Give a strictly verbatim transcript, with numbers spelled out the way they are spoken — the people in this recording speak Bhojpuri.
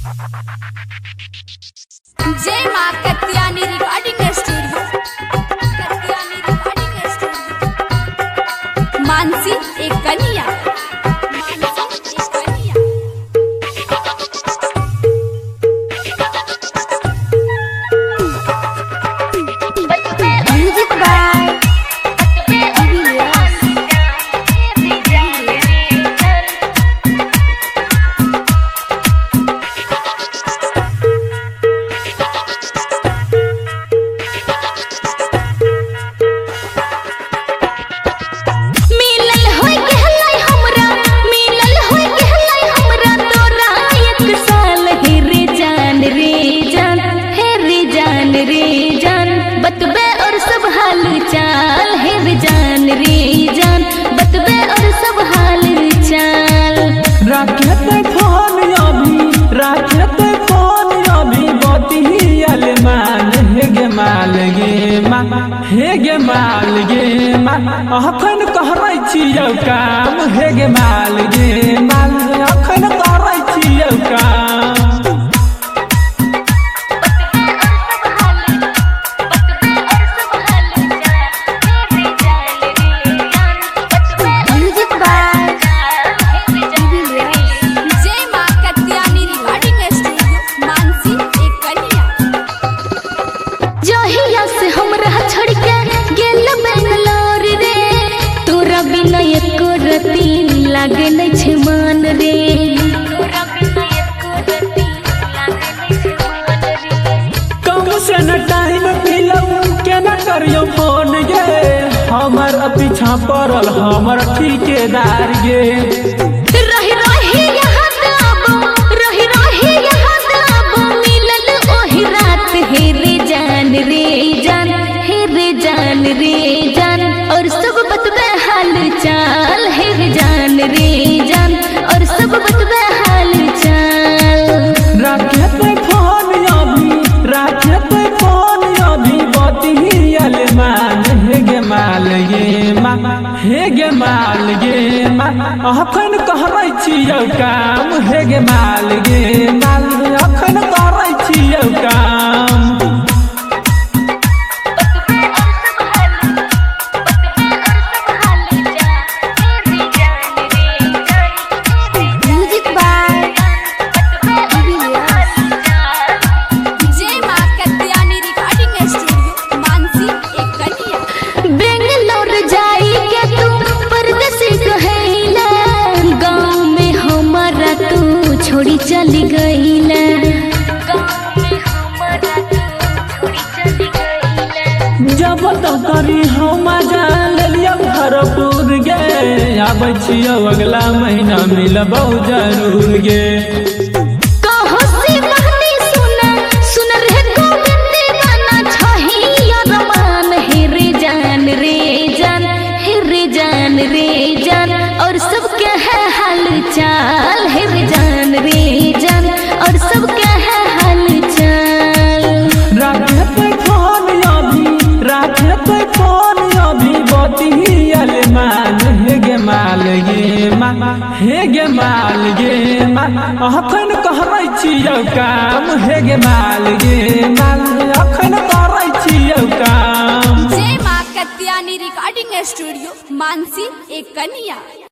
जय मां Katyani recording studio Katyani recording studio Mansi एक कन्या मानसी एक कन्या म्यूजिक बाय बतबे और सब हाल चाल है रे जान रे जान बतबे और सब हाल चाल राखते फोन अभी राखते फोन अभी बती अलमान हे गे माल गे माँ हे गे माल गे माँ अखन कहै छियौ काम हे गे माल गे माल अखन कहै छियौ काम लागे नहीं छे मान रे कम से न टाइम मिलऊ के न करियो फोन गे हमर पीछा पड़ल हमर ठेकेदार गे रही रही यहाँ दाबो रही रही यहाँ दाबो मिलल ओही रात हे रे जान रे जान हे रे जान रे जान और सब बतबे हाल चाल हे रे जान रे जान और सब बतबे हाल चाल राखते फोन अभी राखते फोन अभी बती अलमान हे गे माल गे माँ हे गे माल गे माँ अखन कहै छियौ काम हे गे माल गे माल अखन कहै छियौ काम छोड़ी चली गईला जब तक करी हम जान लिया भरपूर गे आबै छियौ अगला महीना मिलबौ जरूर गे कहो से महनी सुना सुन रे गोविंद दीवाना छही अरमान हे रे जान रे जान हे रे जान रे जान और सबके है हाल चाल हे रे जान रे जान और सब क्या है हाल चाल राखते फोन अभी राखते फोन अभी बती अलमान हे गे माल गे माँ हे गे माल गे माँ अखन कहै छियौ काम हे गे माल गे माल अखन कहै छियौ काम जय मां कत्यानी रिकॉर्डिंग स्टूडियो मानसी एक कन्या।